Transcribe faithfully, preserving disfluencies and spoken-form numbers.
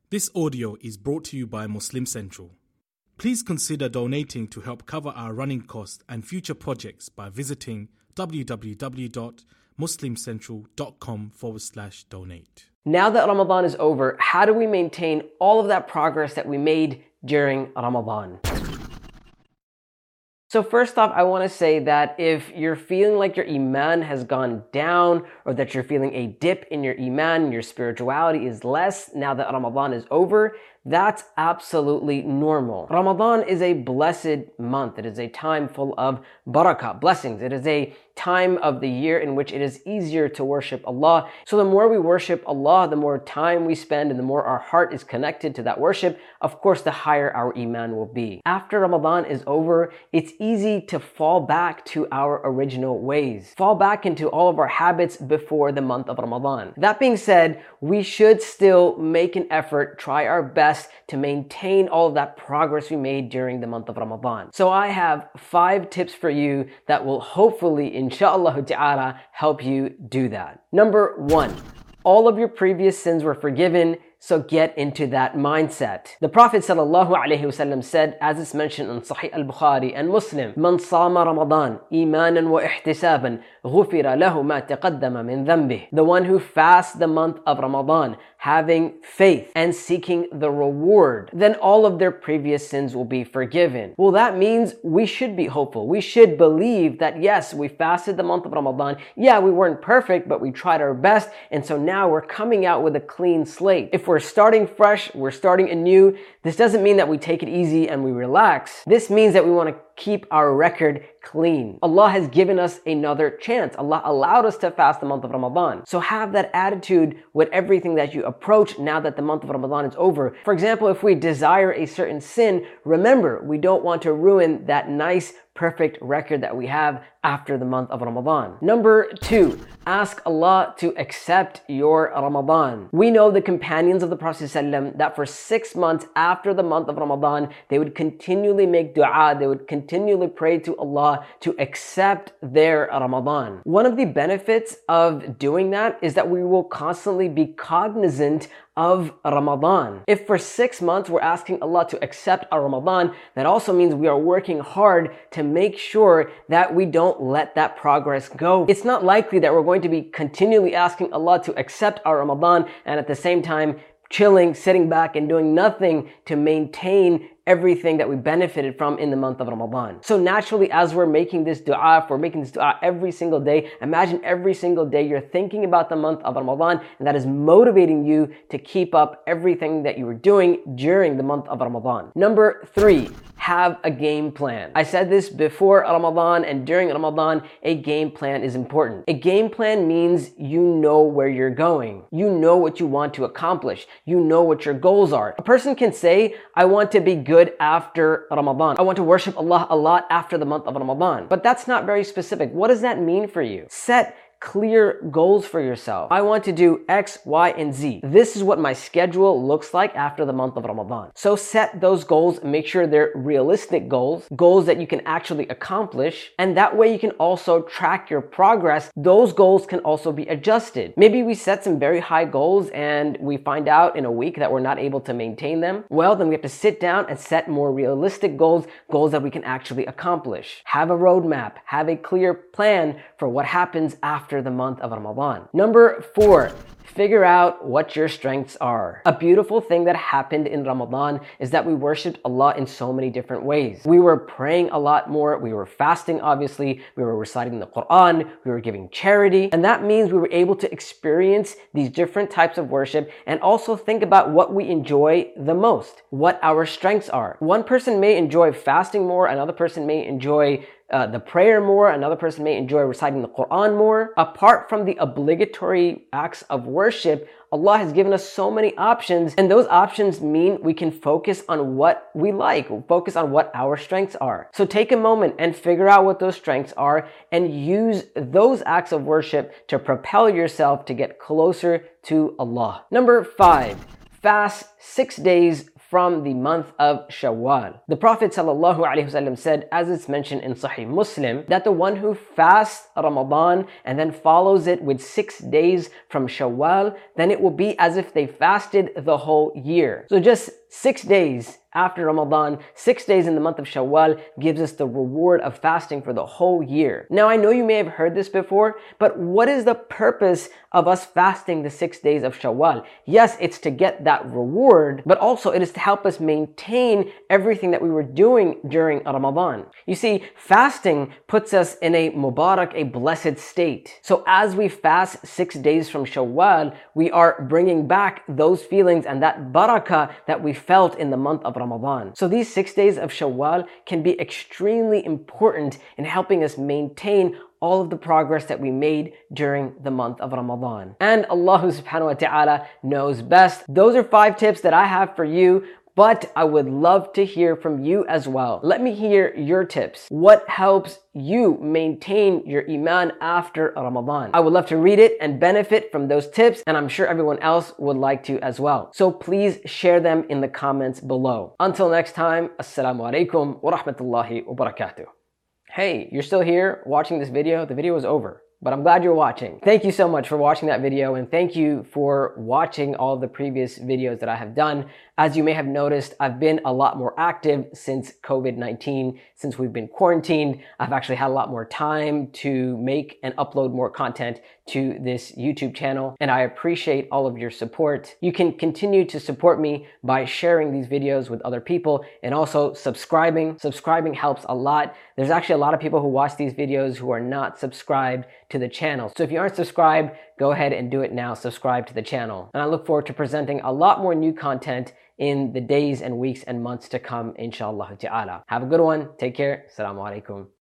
This audio is brought to you by Muslim Central. Please consider donating to help cover our running costs and future projects by visiting www.muslimcentral.com forward slash donate. Now that Ramadan is over, how do we maintain all of that progress that we made during Ramadan? So first off, I want to say that if you're feeling like your Iman has gone down, or that you're feeling a dip in your Iman and your spirituality is less now that Ramadan is over, that's absolutely normal. Ramadan is a blessed month. It is a time full of barakah, blessings. It is a time of the year in which it is easier to worship Allah. So the more we worship Allah, the more time we spend and the more our heart is connected to that worship, of course, the higher our Iman will be. After Ramadan is over, it's easy to fall back to our original ways. Fall back into all of our habits before the month of Ramadan. That being said, we should still make an effort, try our best to maintain all of that progress we made during the month of Ramadan. So I have five tips for you that will hopefully, inshallah ta'ala, help you do that. Number one, all of your previous sins were forgiven, so get into that mindset. The Prophet sallallahu alaihi wasallam said, as it's mentioned in Sahih al-Bukhari and Muslim, "Man sama Ramadan imanan wa ihtisaban, ghufira lahu ma taqaddama min dhanbih." The one who fasts the month of Ramadan, having faith and seeking the reward, then all of their previous sins will be forgiven. Well, that means we should be hopeful. We should believe that yes, we fasted the month of Ramadan. Yeah, we weren't perfect, but we tried our best, and so now we're coming out with a clean slate. If we're starting fresh, we're starting anew, this doesn't mean that we take it easy and we relax. This means that we want to keep our record clean. Allah has given us another chance. Allah allowed us to fast the month of Ramadan. So have that attitude with everything that you approach now that the month of Ramadan is over. For example, if we desire a certain sin, remember, we don't want to ruin that nice, perfect record that we have after the month of Ramadan. Number two, ask Allah to accept your Ramadan. We know the companions of the Prophet ﷺ that for six months after the month of Ramadan, they would continually make dua, they would continually pray to Allah to accept their Ramadan. One of the benefits of doing that is that we will constantly be cognizant of Ramadan. If for six months we're asking Allah to accept our Ramadan, that also means we are working hard to make sure that we don't let that progress go. It's not likely that we're going to be continually asking Allah to accept our Ramadan and at the same time chilling, sitting back and doing nothing to maintain everything that we benefited from in the month of Ramadan. So naturally, as we're making this dua, if we're making this dua every single day, imagine every single day you're thinking about the month of Ramadan, and that is motivating you to keep up everything that you were doing during the month of Ramadan. Number three, have a game plan. I said this before Ramadan and during Ramadan, a game plan is important. A game plan means you know where you're going. You know what you want to accomplish. You know what your goals are. A person can say, I want to be good after Ramadan. I want to worship Allah a lot after the month of Ramadan. But that's not very specific. What does that mean for you? Set clear goals for yourself. I want to do X, Y, and Z. This is what my schedule looks like after the month of Ramadan. So set those goals, make sure they're realistic goals, goals that you can actually accomplish, and that way you can also track your progress. Those goals can also be adjusted. Maybe we set some very high goals and we find out in a week that we're not able to maintain them. Well, then we have to sit down and set more realistic goals, goals that we can actually accomplish. Have a roadmap, have a clear plan for what happens after After the month of Ramadan. Number four, figure out what your strengths are. A beautiful thing that happened in Ramadan is that we worshiped Allah in so many different ways. We were praying a lot more, we were fasting obviously, we were reciting the Quran, we were giving charity, and that means we were able to experience these different types of worship and also think about what we enjoy the most, what our strengths are. One person may enjoy fasting more, another person may enjoy Uh, the prayer more, another person may enjoy reciting the Quran more. Apart from the obligatory acts of worship, Allah has given us so many options, and those options mean we can focus on what we like, focus on what our strengths are. So take a moment and figure out what those strengths are and use those acts of worship to propel yourself to get closer to Allah. Number five, fast six days from the month of Shawwal. The Prophet ﷺ said, as it's mentioned in Sahih Muslim, that the one who fasts Ramadan and then follows it with six days from Shawwal, then it will be as if they fasted the whole year. So just six days after Ramadan, six days in the month of Shawwal gives us the reward of fasting for the whole year. Now, I know you may have heard this before, but what is the purpose of us fasting the six days of Shawwal? Yes, it's to get that reward, but also it is to help us maintain everything that we were doing during Ramadan. You see, fasting puts us in a Mubarak, a blessed state. So as we fast six days from Shawwal, we are bringing back those feelings and that barakah that we felt in the month of Ramadan. So these six days of Shawwal can be extremely important in helping us maintain all of the progress that we made during the month of Ramadan. And Allah subhanahu wa ta'ala knows best. Those are five tips that I have for you, but I would love to hear from you as well. Let me hear your tips. What helps you maintain your Iman after Ramadan? I would love to read it and benefit from those tips, and I'm sure everyone else would like to as well. So please share them in the comments below. Until next time, Assalamu alaikum wa rahmatullahi wa barakatuh. Hey, you're still here watching this video? The video is over, but I'm glad you're watching. Thank you so much for watching that video, and thank you for watching all of the previous videos that I have done. As you may have noticed, I've been a lot more active since COVID nineteen, since we've been quarantined. I've actually had a lot more time to make and upload more content to this YouTube channel, and I appreciate all of your support. You can continue to support me by sharing these videos with other people and also subscribing. Subscribing helps a lot. There's actually a lot of people who watch these videos who are not subscribed to the channel. So if you aren't subscribed, go ahead and do it now. Subscribe to the channel. And I look forward to presenting a lot more new content in the days and weeks and months to come, inshallah ta'ala. Have a good one. Take care. Assalamu alaikum.